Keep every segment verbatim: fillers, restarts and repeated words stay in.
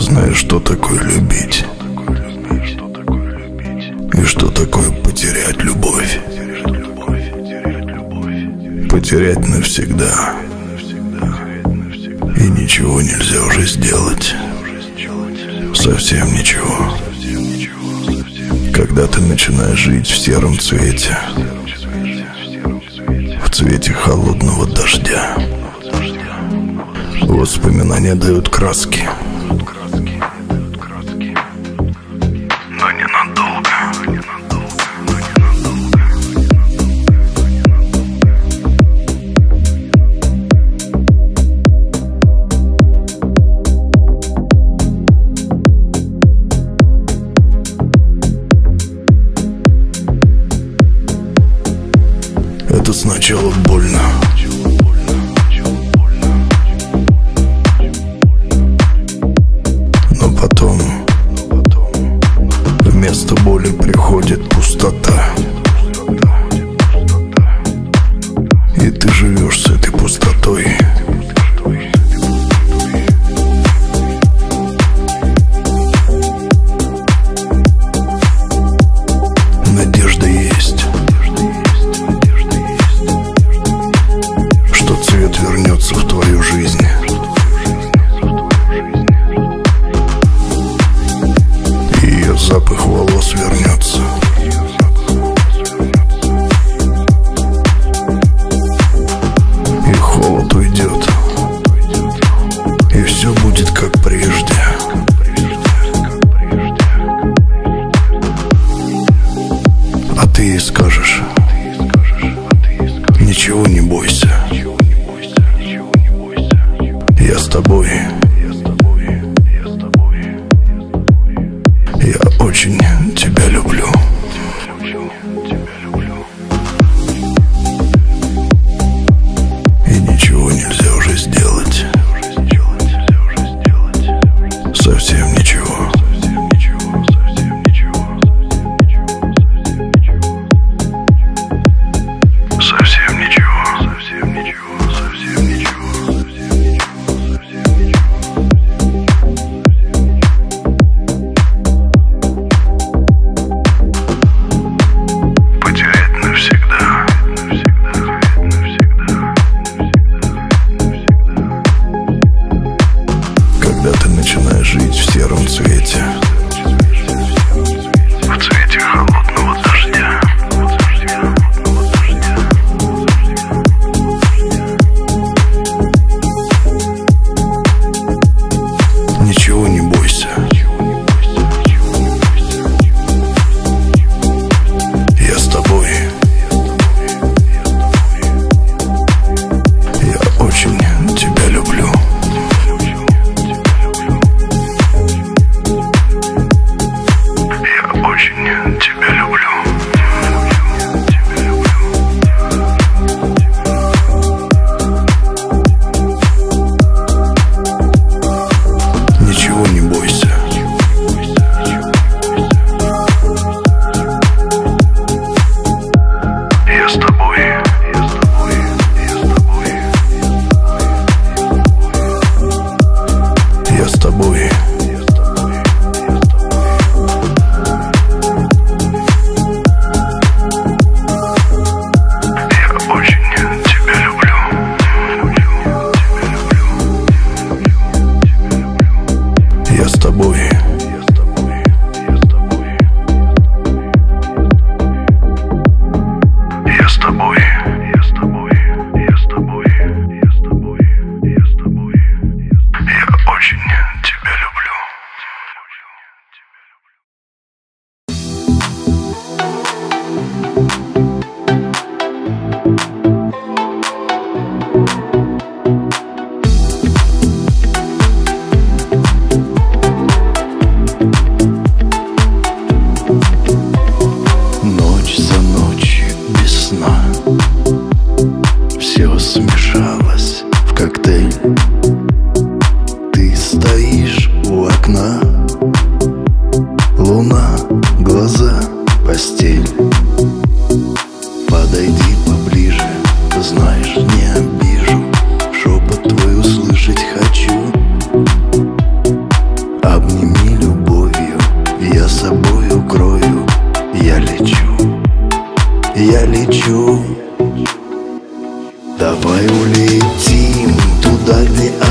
знаешь, что такое любить и что такое потерять любовь. Потерять навсегда, и ничего нельзя уже сделать. Совсем ничего. Когда ты начинаешь жить в сером цвете, в цвете холодного дождя, воспоминания дают краски, но ненадолго. Это сначала больно, но потом вместо боли приходит пустота, и ты живешь с этой пустотой. Надежда есть, что цвет вернется в твою жизнь. И ее запах волос вернется. И холод уйдет, и все будет как прежде. А ты ей скажешь: ничего не бойся, я с тобой. Я очень тебя люблю. И ничего нельзя уже сделать. Совсем ничего. Совсем ничего. Совсем ничего. Совсем ничего. Потерять навсегда. Когда ты начинаешь жить в сером цвете, в цвете холодного дождя, ничего не бойся, я с тобой. Я очень тебя люблю.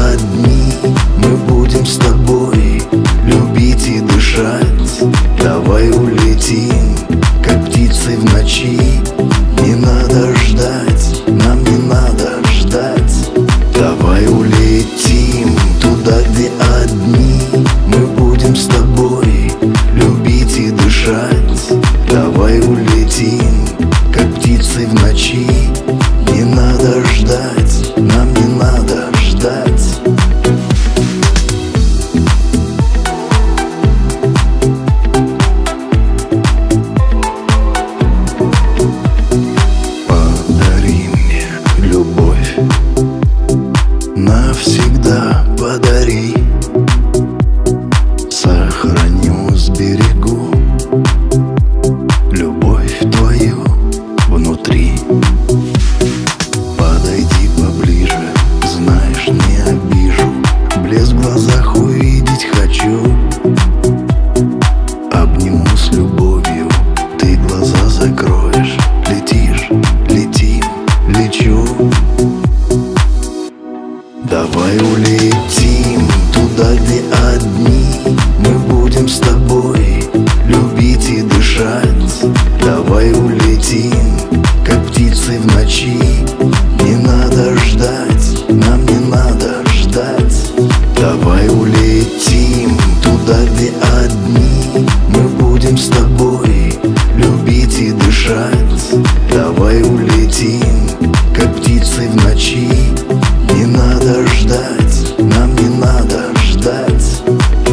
одни мы будем с тобой любить и дышать. Давай улетим, как птицы в ночи. Не надо ждать, нам не надо ждать. Давай улетим туда, где одни мы будем с тобой любить и дышать. Давай улетим, как птицы в ночи. Не надо ждать, нам не надо ждать. Подари мне любовь, навсегда подари. Сохраню, сберегу любовь твою внутри. Подойди поближе, знаешь, не обижу. Блеск в глазах увидеть хочу. Обниму с любовью, ты глаза закроешь. Летишь, летим, лечу. Давай улетим туда, где одни мы будем с тобой любить и дышать. Давай улетим, как птицы в ночи. Не надо ждать, нам не надо ждать. Давай улетим туда, где одни мы будем с тобой любить и дышать. Давай улетим, как птицы в ночи. Не надо ждать, нам не надо ждать.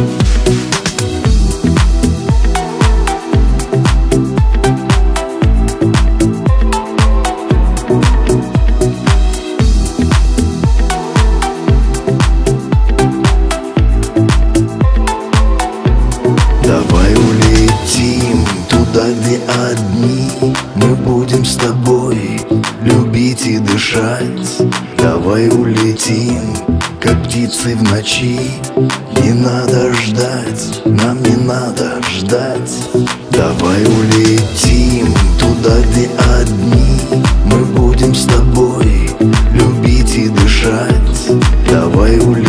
Давай улетим туда, где одни мы будем с тобой любить и дышать. Давай улетим, как птицы в ночи. Не надо ждать, нам не надо ждать. Давай улетим туда, где одни мы будем с тобой любить и дышать. Давай улетим.